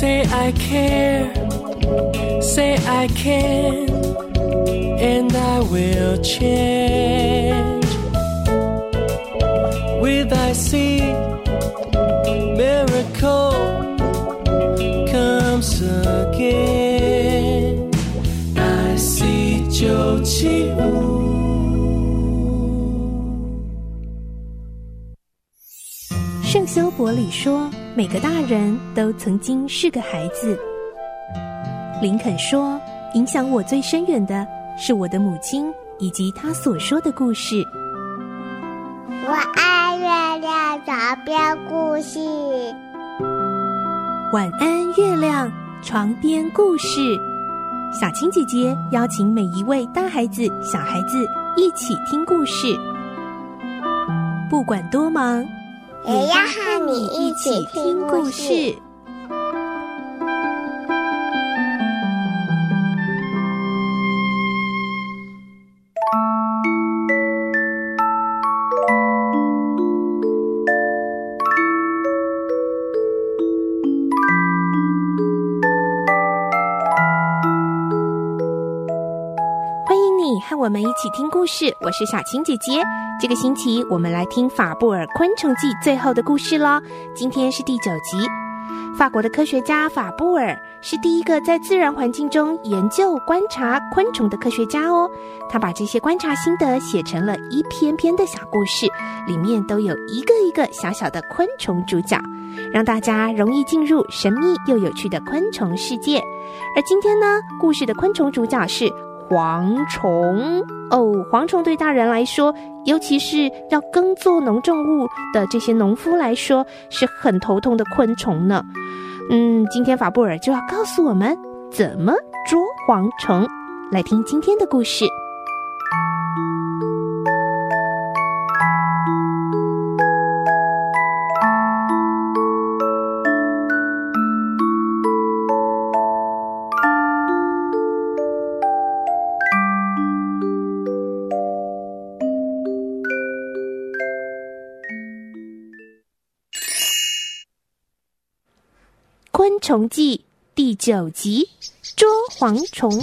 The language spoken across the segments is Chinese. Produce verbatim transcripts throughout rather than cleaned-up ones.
Say I care, say I can, and I will change. With I see miracle comes again. I see 九七五。 圣修伯里说，每个大人都曾经是个孩子。林肯说，影响我最深远的是我的母亲以及她所说的故事。 我爱月亮床边故事。 晚安，月亮床边故事。小青姐姐邀请每一位大孩子、小孩子一起听故事，不管多忙， 也要和你一起听故事。 和我们一起听故事，我是小青姐姐。这个星期我们来听法布尔昆虫记最后的故事咯，今天是第九集。法国的科学家法布尔是第一个在自然环境中研究观察昆虫的科学家哦。他把这些观察心得写成了一篇篇的小故事，里面都有一个一个小小的昆虫主角，让大家容易进入神秘又有趣的昆虫世界。而今天呢，故事的昆虫主角是蝗虫哦，蝗虫对大人来说，尤其是要耕作农作物的这些农夫来说，是很头痛的昆虫呢。嗯，今天法布尔就要告诉我们怎么捉蝗虫。来听今天的故事。昆虫记第九集，捉蝗虫。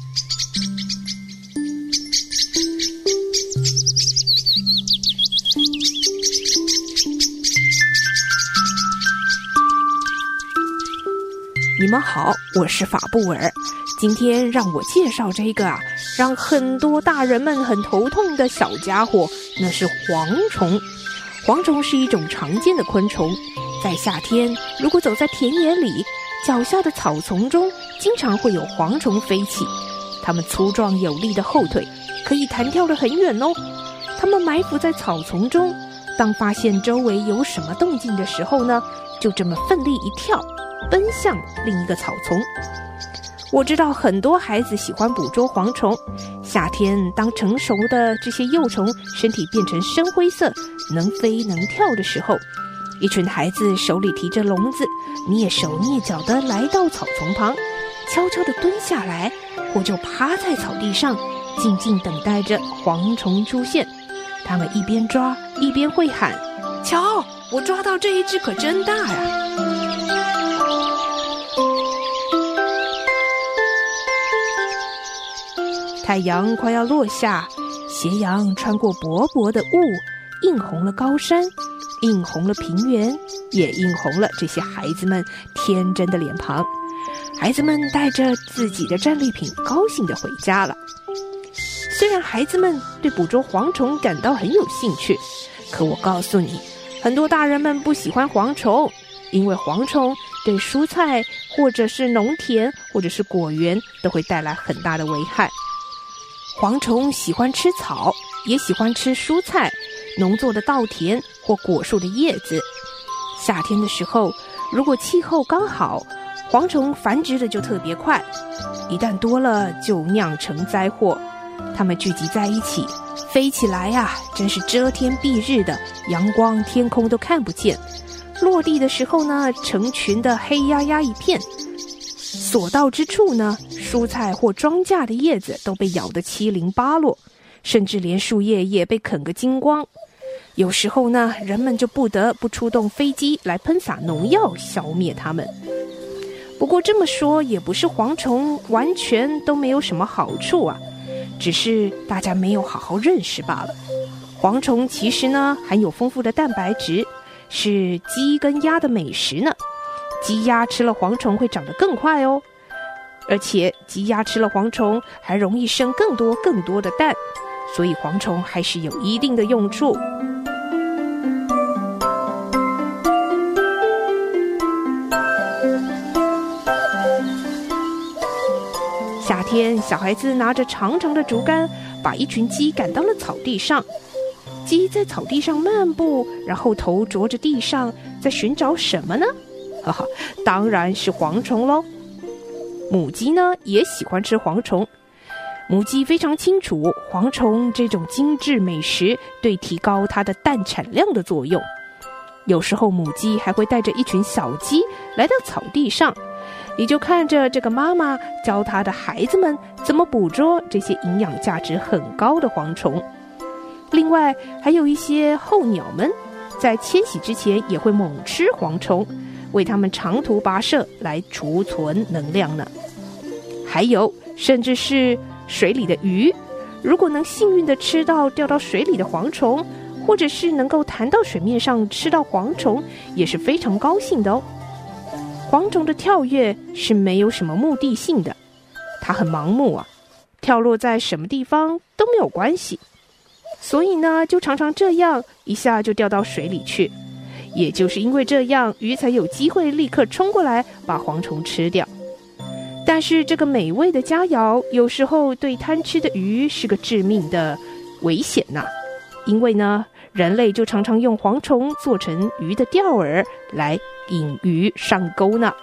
你们好，我是法布尔。今天让我介绍这个啊，让很多大人们很头痛的小家伙，那是蝗虫。蝗虫是一种常见的昆虫，在夏天，如果走在田野里，脚下的草丛中经常会有蝗虫飞起。它们粗壮有力的后腿可以弹跳得很远哦。它们埋伏在草丛中，当发现周围有什么动静的时候呢，就这么奋力一跳，奔向另一个草丛。我知道很多孩子喜欢捕捉蝗虫。夏天当成熟的这些幼虫身体变成深灰色，能飞能跳的时候，一群孩子手里提着笼子，蹑手蹑脚地来到草丛旁，悄悄地蹲下来，或就趴在草地上，静静等待着蝗虫出现。他们一边抓一边会喊：瞧，我抓到这一只可真大呀！太阳快要落下，斜阳穿过薄薄的雾，映红了高山，映红了平原，也映红了这些孩子们天真的脸庞。孩子们带着自己的战利品高兴地回家了。虽然孩子们对捕捉蝗虫感到很有兴趣，可我告诉你，很多大人们不喜欢蝗虫，因为蝗虫对蔬菜或者是农田或者是果园都会带来很大的危害。蝗虫喜欢吃草，也喜欢吃蔬菜、农作的稻田或果树的叶子。夏天的时候，如果气候刚好，蝗虫繁殖的就特别快，一旦多了就酿成灾祸。它们聚集在一起，飞起来呀、啊，真是遮天蔽日的，阳光天空都看不见。落地的时候呢，成群的黑压压一片。所到之处呢，蔬菜或庄稼的叶子都被咬得七零八落，甚至连树叶也被啃个精光。有时候呢，人们就不得不出动飞机来喷洒农药消灭它们。 不过这么说也不是蝗虫完全都没有什么好处啊，只是大家没有好好认识罢了。蝗虫其实呢含有丰富的蛋白质，是鸡跟鸭的美食呢。鸡鸭吃了蝗虫会长得更快哦，而且鸡鸭吃了蝗虫还容易生更多更多的蛋，所以蝗虫还是有一定的用处。夏天，小孩子拿着长长的竹竿，把一群鸡赶到了草地上。鸡在草地上漫步，然后头着着地上，在寻找什么呢？哈哈，当然是蝗虫咯。母鸡呢，也喜欢吃蝗虫。母鸡非常清楚蝗虫这种精致美食对提高它的蛋产量的作用。有时候母鸡还会带着一群小鸡来到草地上，你就看着这个妈妈教她的孩子们怎么捕捉这些营养价值很高的蝗虫。另外还有一些候鸟们在迁徙之前也会猛吃蝗虫，为它们长途跋涉来储存能量呢。还有甚至是水里的鱼，如果能幸运地吃到掉到水里的蝗虫，或者是能够弹到水面上吃到蝗虫，也是非常高兴的哦。蝗虫的跳跃是没有什么目的性的，它很盲目啊，跳落在什么地方都没有关系，所以呢就常常这样一下就掉到水里去。也就是因为这样，鱼才有机会立刻冲过来把蝗虫吃掉。但是这个美味的佳肴有时候对贪吃的鱼是个致命的危险呐、啊，因为呢人类就常常用蝗虫做成鱼的钓饵来引鱼上钩呢。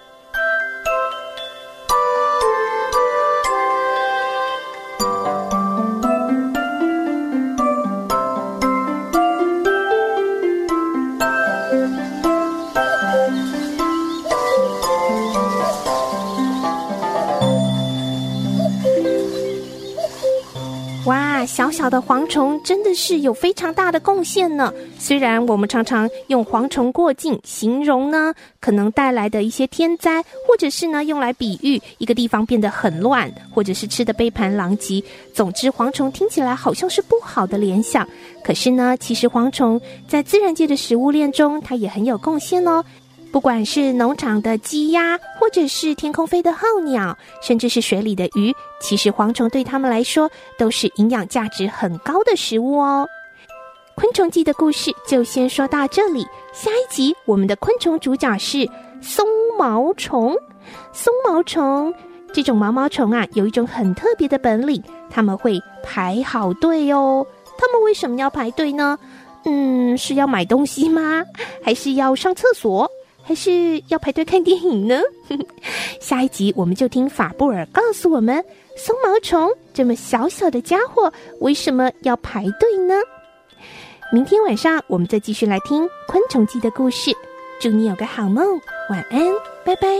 哇，小小的蝗虫真的是有非常大的贡献呢。虽然我们常常用蝗虫过境形容呢可能带来的一些天灾，或者是呢用来比喻一个地方变得很乱，或者是吃得杯盘狼藉，总之蝗虫听起来好像是不好的联想。可是呢其实蝗虫在自然界的食物链中它也很有贡献哦。不管是农场的鸡鸭，或者是天空飞的候鸟，甚至是水里的鱼，其实蝗虫对他们来说都是营养价值很高的食物哦。昆虫记的故事就先说到这里，下一集我们的昆虫主角是松毛虫。松毛虫这种毛毛虫啊，有一种很特别的本领，他们会排好队哦。他们为什么要排队呢？嗯，是要买东西吗？还是要上厕所？还是要排队看电影呢？下一集我们就听法布尔告诉我们，松毛虫这么小小的家伙为什么要排队呢？明天晚上我们再继续来听昆虫记的故事。祝你有个好梦，晚安，拜拜。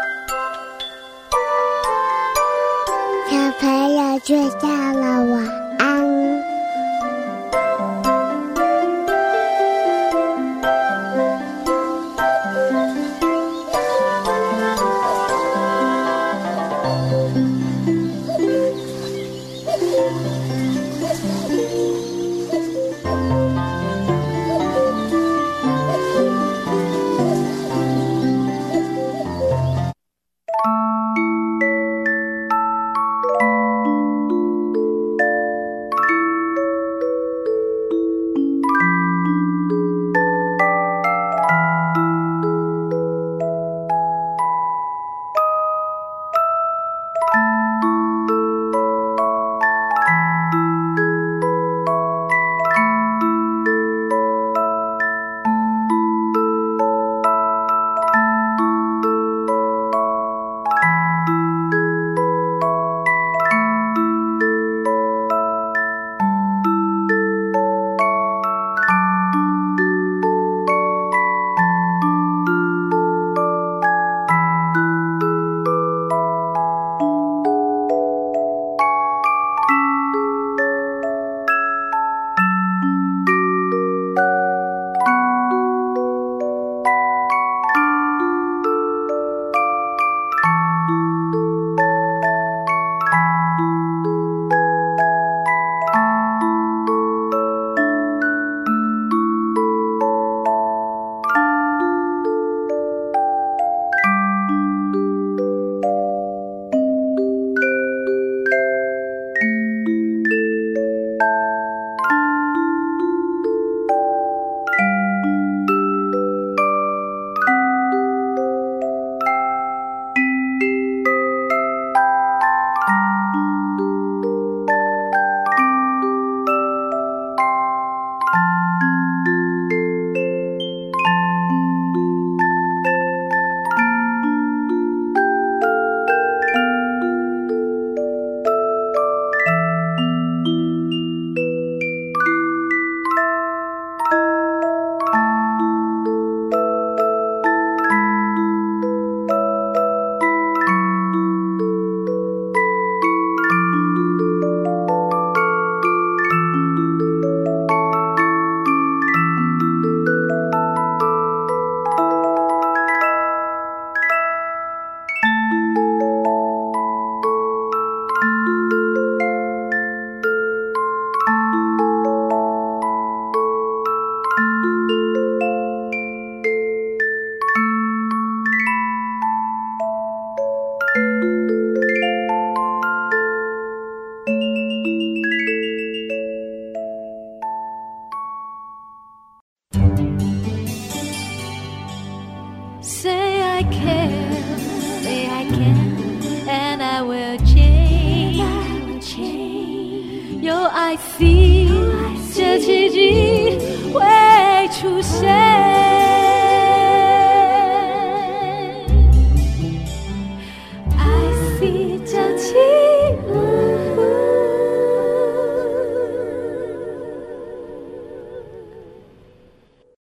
小朋友睡觉了，晚安。 care, say I can, and I will change.有爱 see 这奇迹会出现。